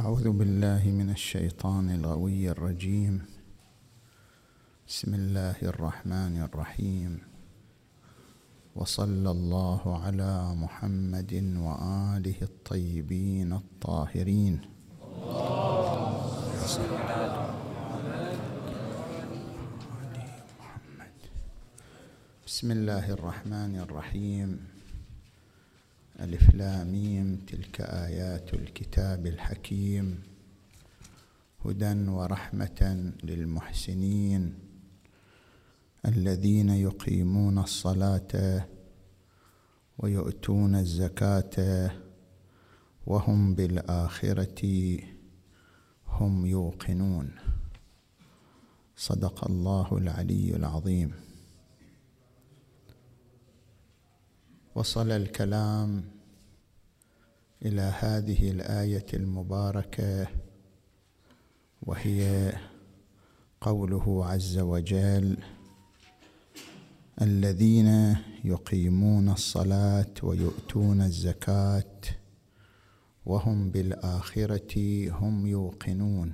أعوذ بالله من الشيطان الغوي الرجيم. بسم الله الرحمن الرحيم، وصلى الله على محمد وآله الطيبين الطاهرين. بسم الله الرحمن الرحيم. ألف لام ميم. تلك آيات الكتاب الحكيم، هدى ورحمة للمحسنين الذين يقيمون الصلاة ويؤتون الزكاة وهم بالآخرة هم يوقنون. صدق الله العلي العظيم. وصل الكلام إلى هذه الآية المباركة، وهي قوله عز وجل: الذين يقيمون الصلاة ويؤتون الزكاة وهم بالآخرة هم يوقنون.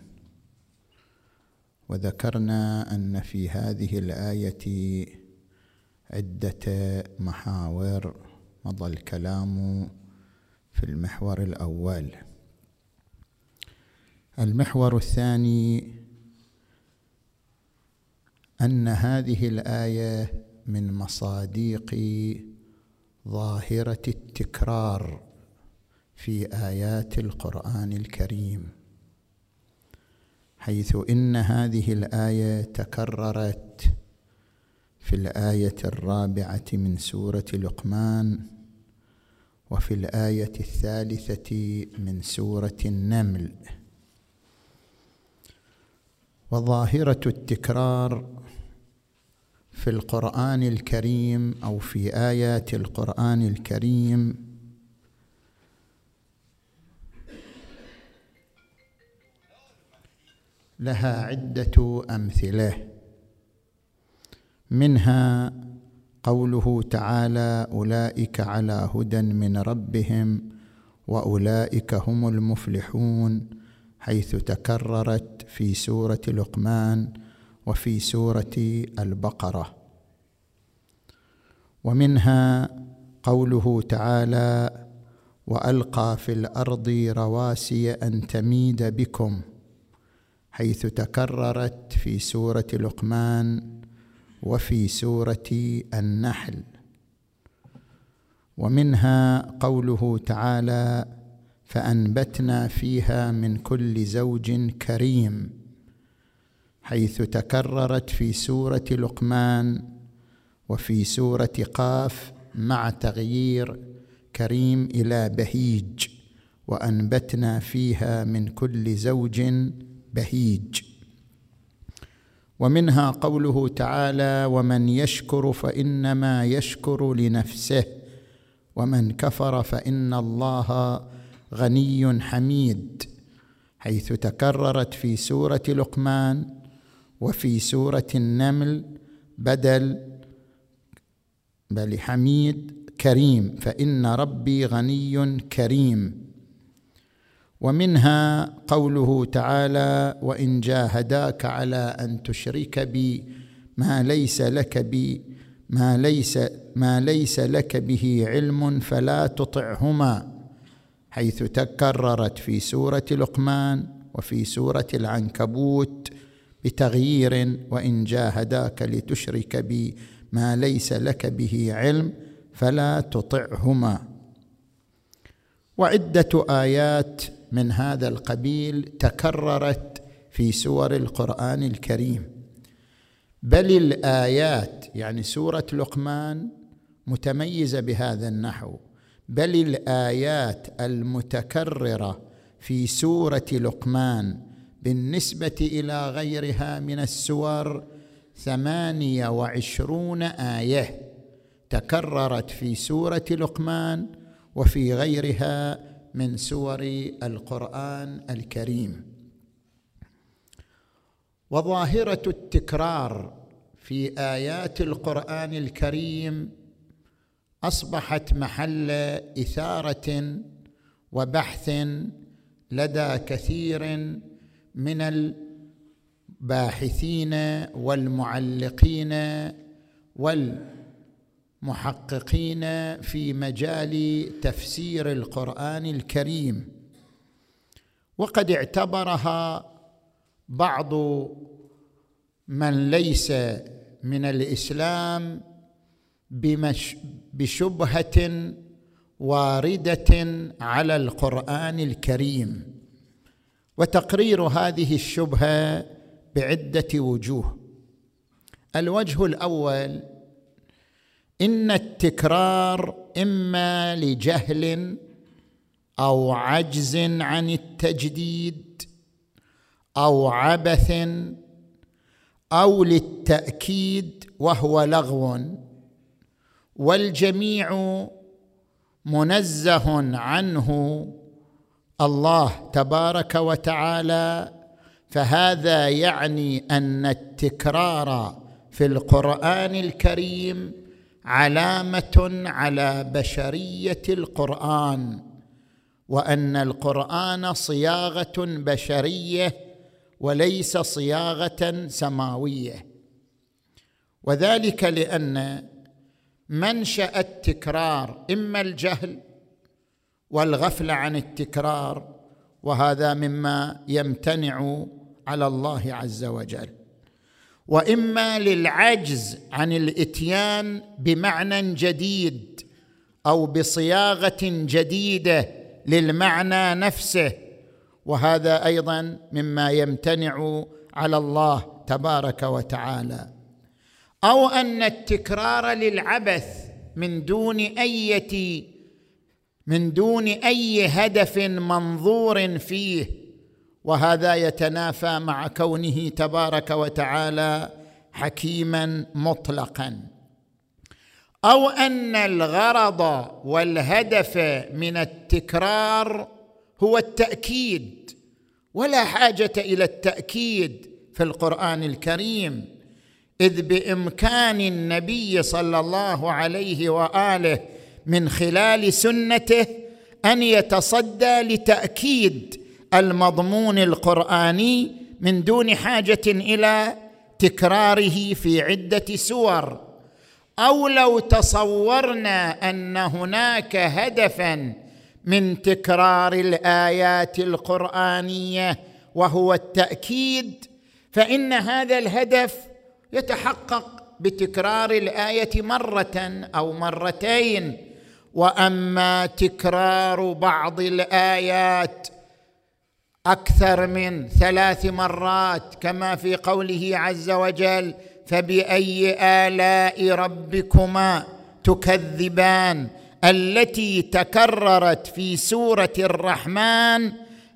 وذكرنا أن في هذه الآية عدة محاور مضى الكلام في المحور الأول. المحور الثاني أن هذه الآية من مصادق ظاهرة التكرار في آيات القرآن الكريم، حيث إن هذه الآية تكررت في الآية 4 من سورة لقمان، وفي الآية 3 من سورة النمل. وظاهرة التكرار في القرآن الكريم أو في آيات القرآن الكريم لها عدة أمثلة، منها قوله تعالى: أولئك على هدى من ربهم وأولئك هم المفلحون، حيث تكررت في سورة لقمان وفي سورة البقرة. ومنها قوله تعالى: وألقى في الأرض رواسي أن تميد بكم، حيث تكررت في سورة لقمان وفي سورة النحل. ومنها قوله تعالى: فأنبتنا فيها من كل زوج كريم، حيث تكررت في سورة لقمان وفي سورة قاف مع تغيير كريم إلى بهيج، وأنبتنا فيها من كل زوج بهيج. ومنها قوله تعالى: ومن يشكر فإنما يشكر لنفسه ومن كفر فإن الله غني حميد، حيث تكررت في سورة لقمان وفي سورة النمل بل حميد كريم، فإن ربي غني كريم. ومنها قوله تعالى: وإن جاهداك على أن تشرك بي ما ليس لك به علم فلا تطعهما، حيث تكررت في سورة لقمان وفي سورة العنكبوت بتغيير: وإن جاهداك لتشرك بي ما ليس لك به علم فلا تطعهما. وعدة آيات من هذا القبيل تكررت في سور القرآن الكريم، بل الآيات يعني سورة لقمان متميزة بهذا النحو، بل الآيات المتكررة في سورة لقمان بالنسبة إلى غيرها من السور 28 آية تكررت في سورة لقمان وفي غيرها من سور القرآن الكريم. وظاهرة التكرار في آيات القرآن الكريم أصبحت محل إثارة وبحث لدى كثير من الباحثين والمعلقين والمحققين في مجال تفسير القرآن الكريم، وقد اعتبرها بعض من ليس من الإسلام بشبهة واردة على القرآن الكريم. وتقرير هذه الشبهة بعدة وجوه. الوجه الأول: إن التكرار إما لجهل أو عجز عن التجديد أو عبث أو للتأكيد وهو لغو، والجميع منزه عنه الله تبارك وتعالى. فهذا يعني أن التكرار في القرآن الكريم علامة على بشرية القرآن، وأن القرآن صياغة بشرية وليس صياغة سماوية. وذلك لأن منشأ التكرار إما الجهل والغفلة عن التكرار، وهذا مما يمتنع على الله عز وجل، وإما للعجز عن الإتيان بمعنى جديد أو بصياغة جديدة للمعنى نفسه، وهذا أيضا مما يمتنع على الله تبارك وتعالى، أو أن التكرار للعبث من دون أي هدف منظور فيه، وهذا يتنافى مع كونه تبارك وتعالى حكيما مطلقا، أو أن الغرض والهدف من التكرار هو التأكيد، ولا حاجة إلى التأكيد في القرآن الكريم، إذ بإمكان النبي صلى الله عليه وآله من خلال سنته أن يتصدى لتأكيد المضمون القرآني من دون حاجة إلى تكراره في عدة سور. أو لو تصورنا أن هناك هدفاً من تكرار الآيات القرآنية وهو التأكيد، فإن هذا الهدف يتحقق بتكرار الآية مرة أو مرتين. وأما تكرار بعض الآيات أكثر من 3 مرات كما في قوله عز وجل: فبأي آلاء ربكما تكذبان، التي تكررت في سورة الرحمن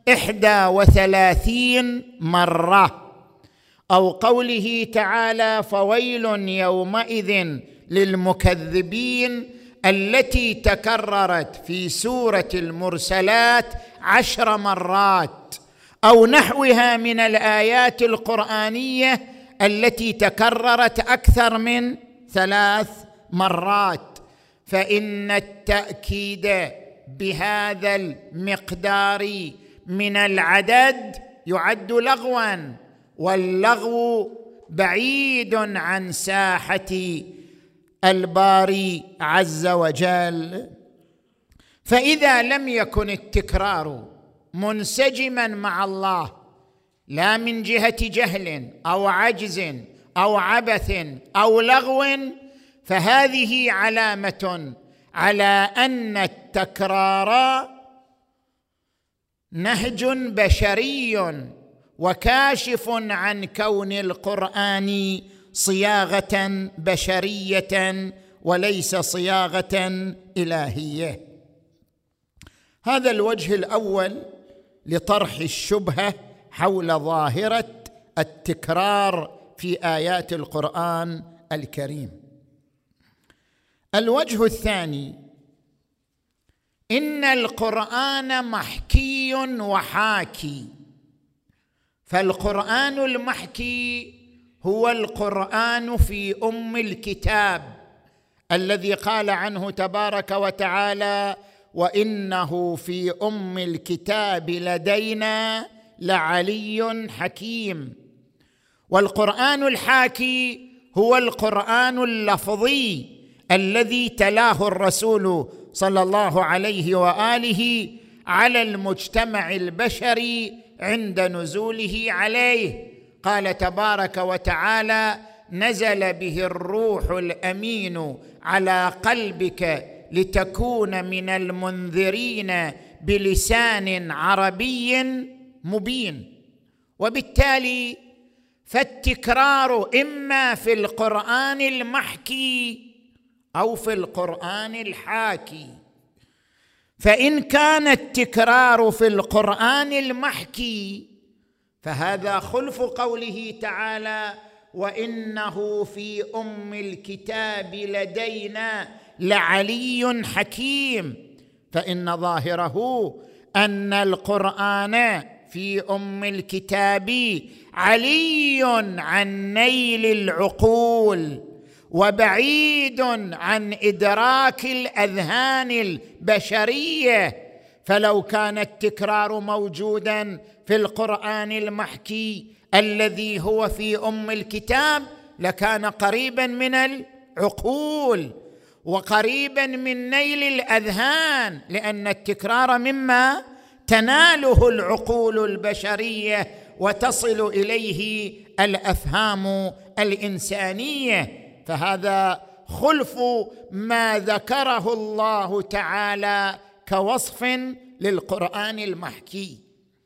31 مرة، أو قوله تعالى: فويل يومئذ للمكذبين، التي تكررت في سورة المرسلات 10 مرات، أو نحوها من الآيات القرآنية التي تكررت أكثر من 3 مرات. فإن التأكيد بهذا المقدار من العدد يعد لغواً، واللغو بعيد عن ساحة الباري عز وجل. فإذا لم يكن التكرار منسجماً مع الله، لا من جهة جهل أو عجز أو عبث أو لغو، فهذه علامة على أن التكرار نهج بشري وكاشف عن كون القرآن صياغة بشرية وليس صياغة إلهية. هذا الوجه الأول لطرح الشبهة حول ظاهرة التكرار في آيات القرآن الكريم. الوجه الثاني: إن القرآن محكي وحاكي، فالقرآن المحكي هو القرآن في أم الكتاب الذي قال عنه تبارك وتعالى: وإنه في أم الكتاب لدينا لعلي حكيم. والقرآن الحاكي هو القرآن اللفظي الذي تلاه الرسول صلى الله عليه وآله على المجتمع البشري عند نزوله عليه. قال تبارك وتعالى: نزل به الروح الأمين على قلبك لتكون من المنذرين بلسان عربي مبين. وبالتالي فالتكرار إما في القرآن المحكي أو في القرآن الحاكي. فإن كان التكرار في القرآن المحكي فهذا خلف قوله تعالى: وإنه في أم الكتاب لدينا لعلي حكيم، فإن ظاهره أن القرآن في أم الكتاب علي عن نيل العقول وبعيد عن إدراك الأذهان البشرية. فلو كان التكرار موجودا في القرآن المحكي الذي هو في أم الكتاب لكان قريبا من العقول وقريبا من نيل الأذهان، لأن التكرار مما تناله العقول البشرية وتصل إليه الأفهام الإنسانية. فهذا خلف ما ذكره الله تعالى كوصف للقرآن المحكي.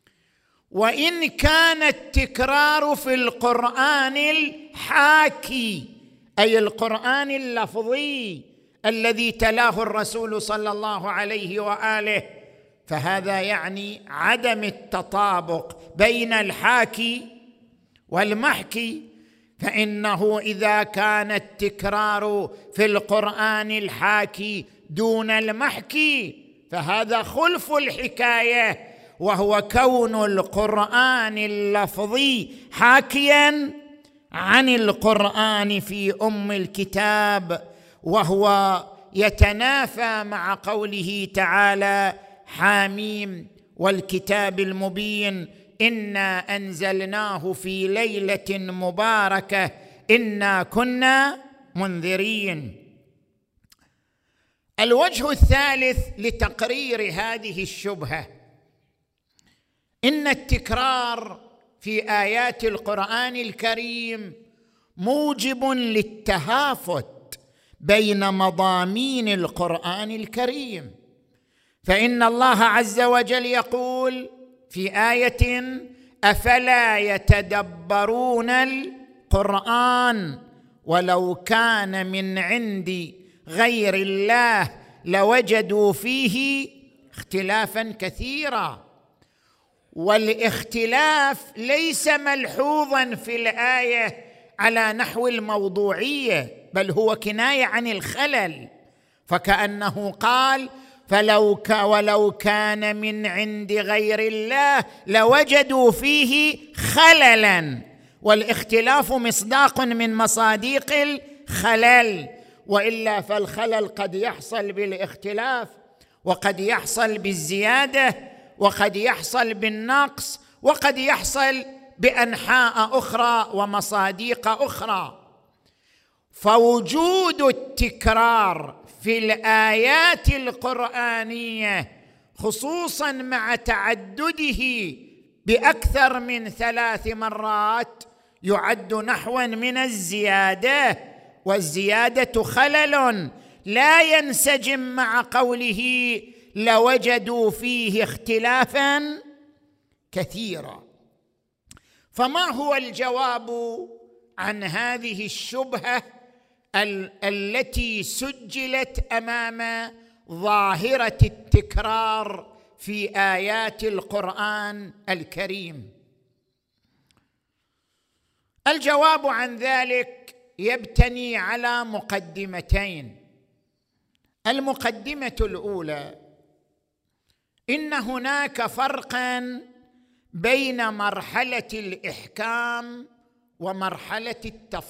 وإن كان التكرار في القرآن الحاكي أي القرآن اللفظي الذي تلاه الرسول صلى الله عليه وآله، فهذا يعني عدم التطابق بين الحاكي والمحكي. فإنه إذا كان التكرار في القرآن الحاكي دون المحكي فهذا خلف الحكاية، وهو كون القرآن اللفظي حاكيا عن القرآن في أم الكتاب، وهو يتنافى مع قوله تعالى: حاميم والكتاب المبين إنا أنزلناه في ليلة مباركة إنا كنا منذرين. الوجه الثالث لتقرير هذه الشبهة إن التكرار في آيات القرآن الكريم موجب للتهافت بين مضامين القرآن الكريم. فإن الله عز وجل يقول في آية: أفلا يتدبرون القرآن ولو كان من عند غير الله لوجدوا فيه اختلافا كثيرا. والاختلاف ليس ملحوظا في الآية على نحو الموضوعية، بل هو كناية عن الخلل. فكأنه قال: ولو كان من عند غير الله لوجدوا فيه خللا، والاختلاف مصداق من مصاديق الخلل، وإلا فالخلل قد يحصل بالاختلاف، وقد يحصل بالزيادة، وقد يحصل بالنقص، وقد يحصل بأنحاء أخرى ومصاديق أخرى. فوجود التكرار في الآيات القرآنية خصوصا مع تعدده بأكثر من 3 مرات يعد نحوا من الزيادة، والزيادة خلل لا ينسجم مع قوله لوجدوا فيه اختلافا كثيرا. فما هو الجواب عن هذه الشبهة التي سجلت أمام ظاهرة التكرار في آيات القرآن الكريم؟ الجواب عن ذلك يبتني على مقدمتين. المقدمة الأولى: إن هناك فرقاً بين مرحلة الإحكام ومرحلة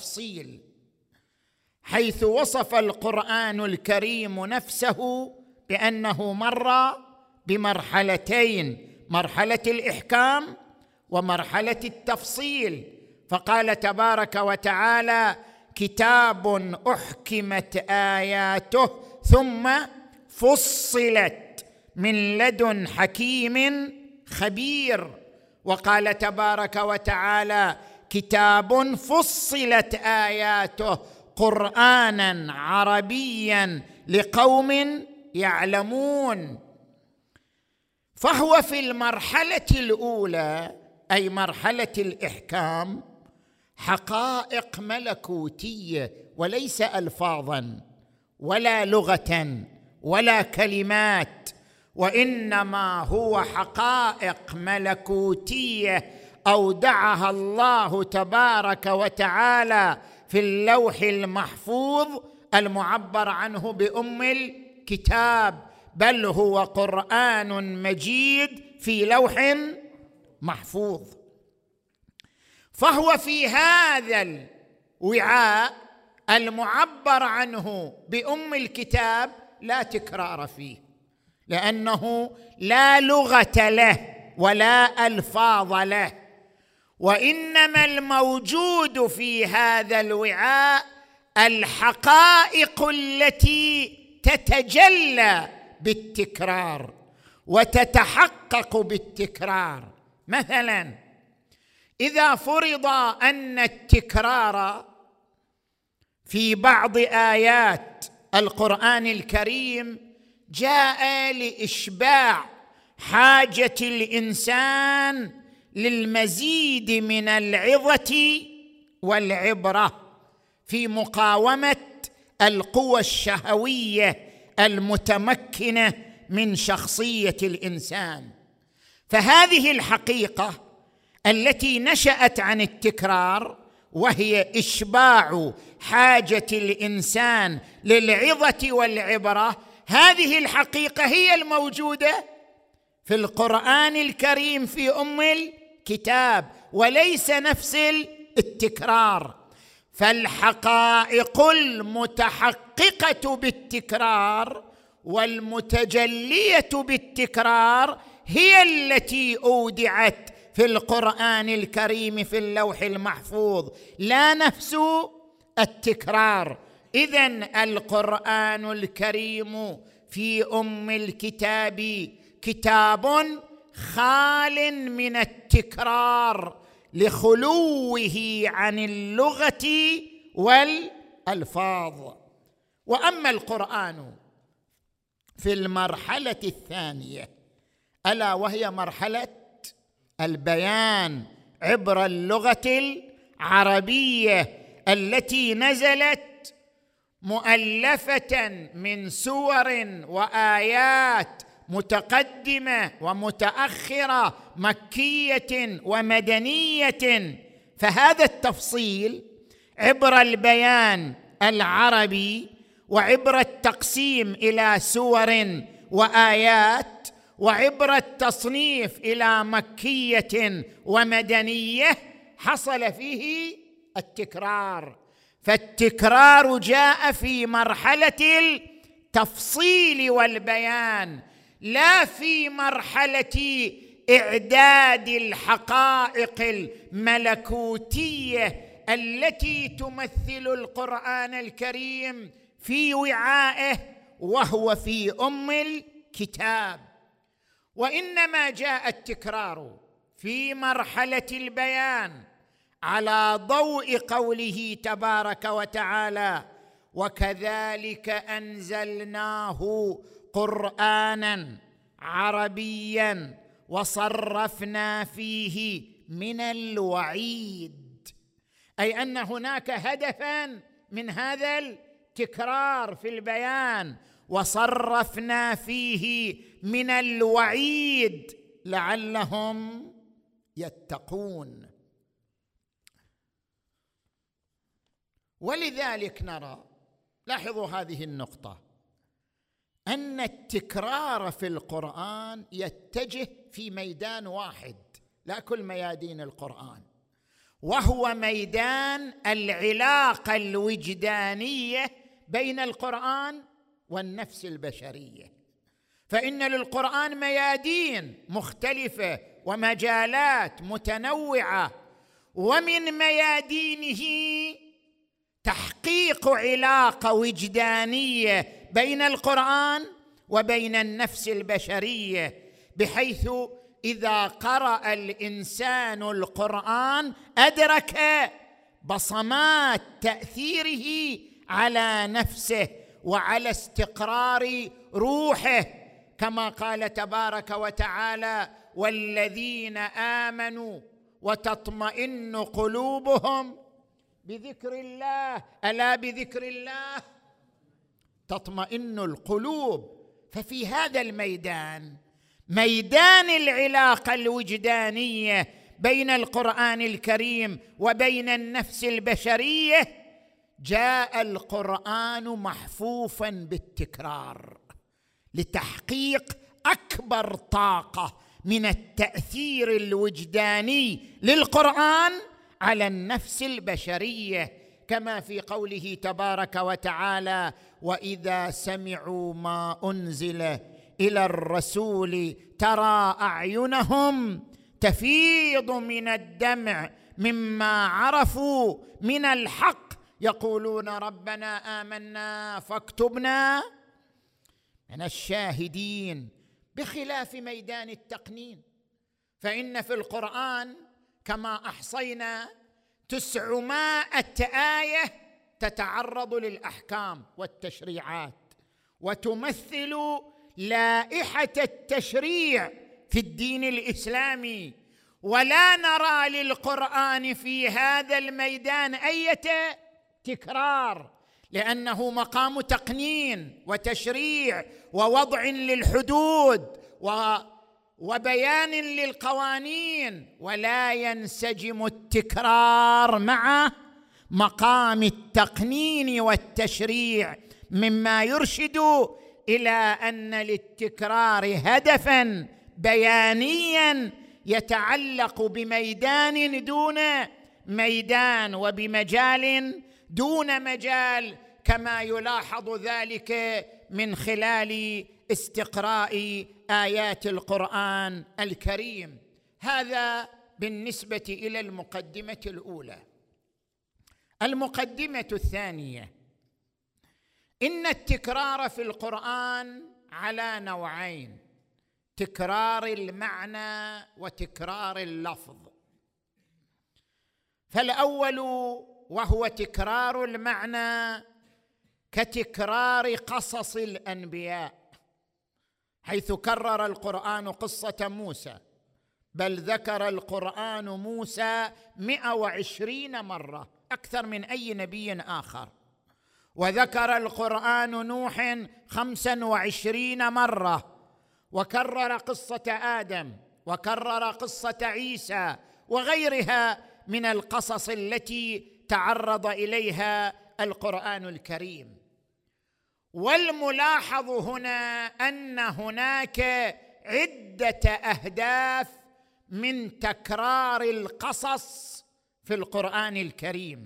التفصيل، حيث وصف القرآن الكريم نفسه بأنه مر بمرحلتين: مرحلة الإحكام ومرحلة التفصيل. فقال تبارك وتعالى: كتاب أحكمت آياته ثم فصلت من لدن حكيم خبير. وقال تبارك وتعالى: كتاب فصلت آياته قرآنا عربيا لقوم يعلمون. فهو في المرحلة الأولى، أي مرحلة الإحكام، حقائق ملكوتية وليس ألفاظا ولا لغة ولا كلمات، وإنما هو حقائق ملكوتية أودعها الله تبارك وتعالى في اللوح المحفوظ المعبر عنه بأم الكتاب، بل هو قرآن مجيد في لوح محفوظ. فهو في هذا الوعاء المعبر عنه بأم الكتاب لا تكرار فيه، لأنه لا لغة له ولا ألفاظ له، وإنما الموجود في هذا الوعاء الحقائق التي تتجلى بالتكرار وتتحقق بالتكرار. مثلا إذا فرض أن التكرار في بعض آيات القرآن الكريم جاء لإشباع حاجة الإنسان للمزيد من العظة والعبرة في مقاومة القوى الشهوية المتمكنة من شخصية الإنسان، فهذه الحقيقة التي نشأت عن التكرار، وهي إشباع حاجة الإنسان للعظة والعبرة، هذه الحقيقة هي الموجودة في القرآن الكريم في أم الكتاب، وليس نفس التكرار. فالحقائق المتحققة بالتكرار والمتجلية بالتكرار هي التي أودعت في القرآن الكريم في اللوح المحفوظ، لا نفس التكرار. إذن القرآن الكريم في أم الكتاب كتاب خال من التكرار لخلوه عن اللغة والألفاظ. وأما القرآن في المرحلة الثانية، ألا وهي مرحلة البيان عبر اللغة العربية التي نزلت مؤلفة من سور وآيات متقدمة ومتأخرة، مكية ومدنية، فهذا التفصيل عبر البيان العربي وعبر التقسيم إلى سور وآيات وعبر التصنيف إلى مكية ومدنية حصل فيه التكرار. فالتكرار جاء في مرحلة التفصيل والبيان، لا في مرحلة إعداد الحقائق الملكوتية التي تمثل القرآن الكريم في وعائه وهو في أم الكتاب. وإنما جاء التكرار في مرحلة البيان على ضوء قوله تبارك وتعالى: وكذلك أنزلناه قرآنا عربيا وصرفنا فيه من الوعيد، أي أن هناك هدفا من هذا التكرار في البيان، وصرفنا فيه من الوعيد لعلهم يتقون. ولذلك نرى، لاحظوا هذه النقطة، أن التكرار في القرآن يتجه في ميدان واحد، لا كل ميادين القرآن، وهو ميدان العلاقة الوجدانية بين القرآن والنفس البشرية. فإن للقرآن ميادين مختلفة ومجالات متنوعة، ومن ميادينه تحقيق علاقة وجدانية بين القرآن وبين النفس البشرية، بحيث إذا قرأ الإنسان القرآن أدرك بصمات تأثيره على نفسه وعلى استقرار روحه، كما قال تبارك وتعالى: والذين آمنوا وتطمئن قلوبهم بذكر الله، ألا بذكر الله تطمئن القلوب. ففي هذا الميدان، ميدان العلاقة الوجدانية بين القرآن الكريم وبين النفس البشرية، جاء القرآن محفوفاً بالتكرار لتحقيق أكبر طاقة من التأثير الوجداني للقرآن على النفس البشرية، كما في قوله تبارك وتعالى: وإذا سمعوا ما أنزل إلى الرسول ترى أعينهم تفيض من الدمع مما عرفوا من الحق يقولون ربنا آمنا فاكتبنا من الشاهدين. بخلاف ميدان التقنين، فإن في القرآن كما أحصينا 900 آية تتعرض للأحكام والتشريعات، وتمثل لائحة التشريع في الدين الإسلامي، ولا نرى للقرآن في هذا الميدان أي تكرار، لأنه مقام تقنين وتشريع ووضع للحدود وبيان للقوانين، ولا ينسجم التكرار مع مقام التقنين والتشريع، مما يرشد إلى أن للتكرار هدفاً بيانياً يتعلق بميدان دون ميدان وبمجال دون مجال، كما يلاحظ ذلك من خلال استقراء آيات القرآن الكريم. هذا بالنسبة إلى المقدمة الأولى. المقدمة الثانية: إن التكرار في القرآن على نوعين: تكرار المعنى وتكرار اللفظ. فالأول وهو تكرار المعنى كتكرار قصص الأنبياء، حيث كرر القرآن قصة موسى، بل ذكر القرآن موسى 120 مرة، أكثر من أي نبي آخر، وذكر القرآن نوح 25 مرة، وكرر قصة آدم، وكرر قصة عيسى، وغيرها من القصص التي تعرض إليها القرآن الكريم. والملاحظ هنا أن هناك عدة أهداف من تكرار القصص في القرآن الكريم: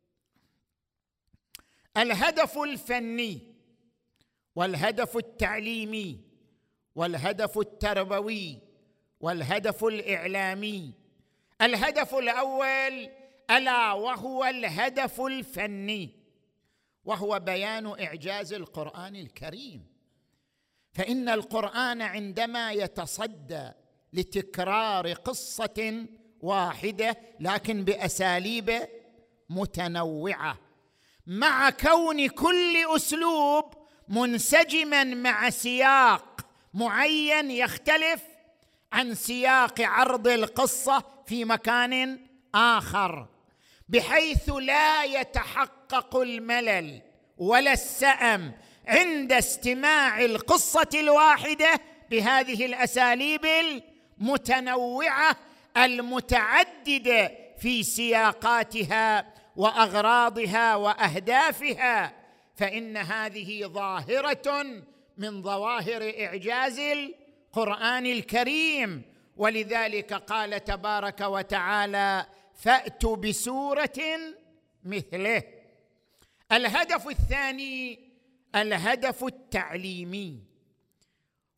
الهدف الفني، والهدف التعليمي، والهدف التربوي، والهدف الإعلامي. الهدف الأول ألا وهو الهدف الفني، وهو بيان إعجاز القرآن الكريم. فإن القرآن عندما يتصدى لتكرار قصة واحدة لكن بأساليب متنوعة، مع كون كل أسلوب منسجماً مع سياق معين يختلف عن سياق عرض القصة في مكان آخر، بحيث لا يتحقق الملل ولا السأم عند استماع القصة الواحدة بهذه الأساليب المتنوعة المتعددة في سياقاتها وأغراضها وأهدافها. فإن هذه ظاهرة من ظواهر إعجاز القرآن الكريم، ولذلك قال تبارك وتعالى: فأتوا بسورة مثله. الهدف الثاني الهدف التعليمي،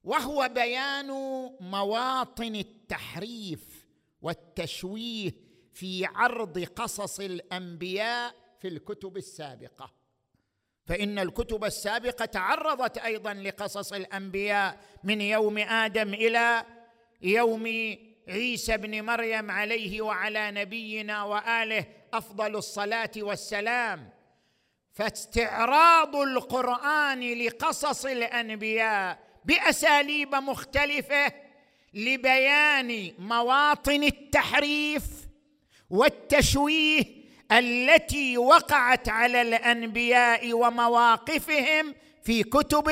وهو بيان مواطن التحريف والتشويه في عرض قصص الأنبياء في الكتب السابقة. فإن الكتب السابقة تعرضت أيضا لقصص الأنبياء من يوم آدم إلى يوم عيسى بن مريم عليه وعلى نبينا وآله أفضل الصلاة والسلام. فاستعراض القرآن لقصص الأنبياء بأساليب مختلفة لبيان مواطن التحريف والتشويه التي وقعت على الأنبياء ومواقفهم في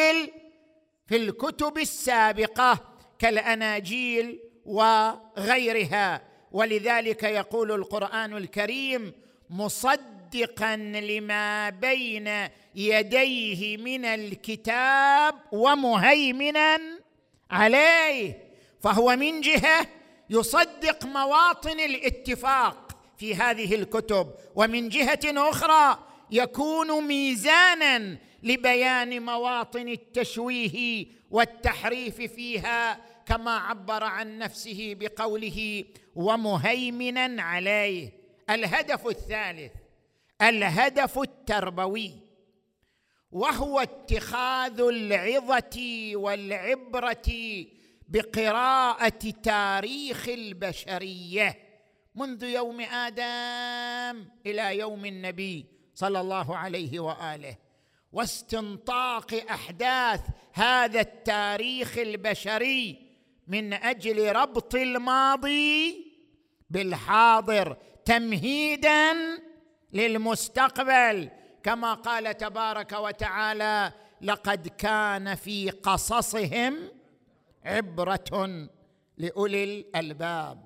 الكتب السابقة كالأناجيل وغيرها. ولذلك يقول القرآن الكريم: مصدقا لما بين يديه من الكتاب ومهيمنا عليه. فهو من جهة يصدق مواطن الاتفاق في هذه الكتب، ومن جهة أخرى يكون ميزانا لبيان مواطن التشويه والتحريف فيها، كما عبر عن نفسه بقوله ومهيمنا عليه. الهدف الثالث الهدف التربوي، وهو اتخاذ العظة والعبرة بقراءة تاريخ البشرية منذ يوم آدم إلى يوم النبي صلى الله عليه وآله، واستنطاق أحداث هذا التاريخ البشري من أجل ربط الماضي بالحاضر تمهيداً للمستقبل، كما قال تبارك وتعالى: لقد كان في قصصهم عبرة لأولي الألباب.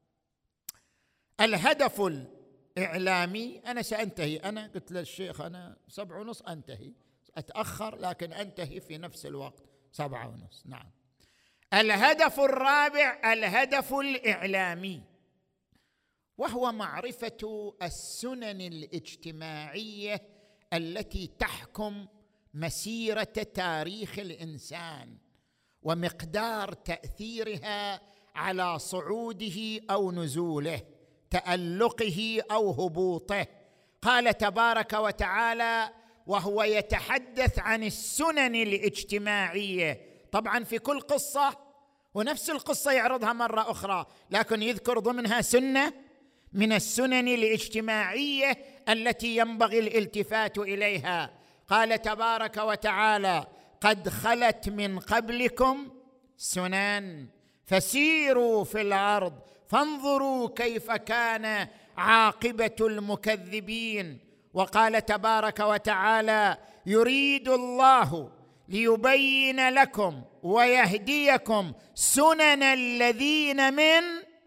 الهدف الإعلامي، أنا سأنتهي، أنا قلت للشيخ أنا 7:30 أنتهي، أتأخر لكن أنتهي في نفس الوقت 7:30. نعم. الهدف الرابع الهدف الإعلامي، وهو معرفة السنن الاجتماعية التي تحكم مسيرة تاريخ الإنسان ومقدار تأثيرها على صعوده أو نزوله، تألقه أو هبوطه. قال تبارك وتعالى وهو يتحدث عن السنن الاجتماعية، طبعا في كل قصة ونفس القصة يعرضها مرة أخرى، لكن يذكر ضمنها سنة من السنن الاجتماعية التي ينبغي الالتفات إليها. قال تبارك وتعالى: قد خلت من قبلكم سنن فسيروا في الأرض فانظروا كيف كان عاقبة المكذبين. وقال تبارك وتعالى: يريد الله ليبين لكم ويهديكم سنن الذين من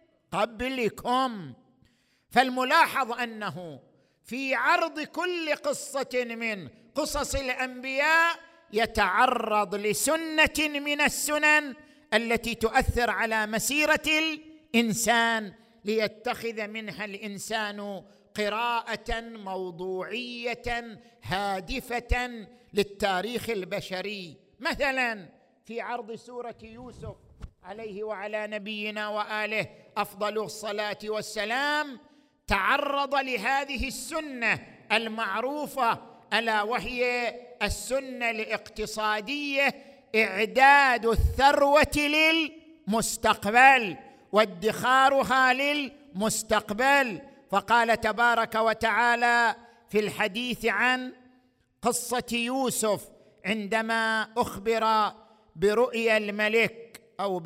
قبلكم. فالملاحظ أنه في عرض كل قصة من قصص الأنبياء يتعرض لسنة من السنن التي تؤثر على مسيرة الإنسان، ليتخذ منها الإنسان قراءة موضوعية هادفة للتاريخ البشري. مثلا في عرض سورة يوسف عليه وعلى نبينا وآله أفضل الصلاة والسلام، تعرض لهذه السنة المعروفة، ألا وهي السنة الاقتصادية، إعداد الثروة للمستقبل وادخارها للمستقبل. فقال تبارك وتعالى في الحديث عن قصة يوسف عندما أخبر برؤيا الملك أو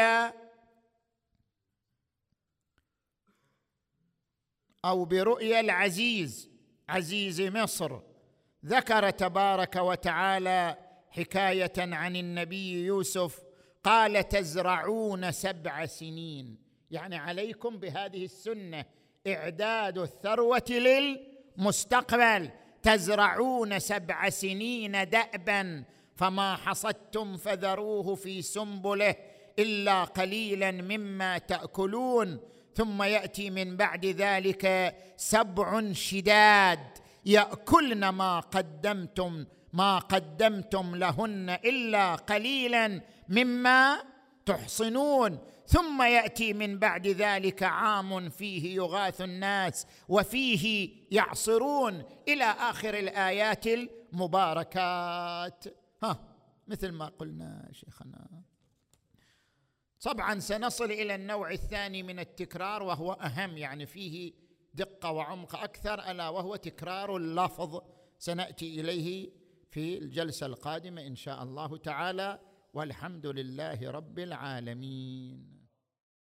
برؤيا العزيز عزيز مصر، ذكر تبارك وتعالى حكاية عن النبي يوسف، قال: تزرعون 7 سنين، يعني عليكم بهذه السنة، إعداد الثروة للمستقبل. تزرعون 7 سنين دأبا فما حصدتم فذروه في سنبله إلا قليلا مما تأكلون ثم يأتي من بعد ذلك 7 شداد يأكلن ما قدمتم ما قدمتم لهن إلا قليلا مما تحصنون ثم يأتي من بعد ذلك عام فيه يغاث الناس وفيه يعصرون إلى آخر الآيات المباركات. مثل ما قلنا شيخنا، طبعا سنصل إلى النوع الثاني من التكرار وهو أهم، يعني فيه دقة وعمق أكثر، ألا وهو تكرار اللفظ، سنأتي إليه في الجلسة القادمة إن شاء الله تعالى، والحمد لله رب العالمين.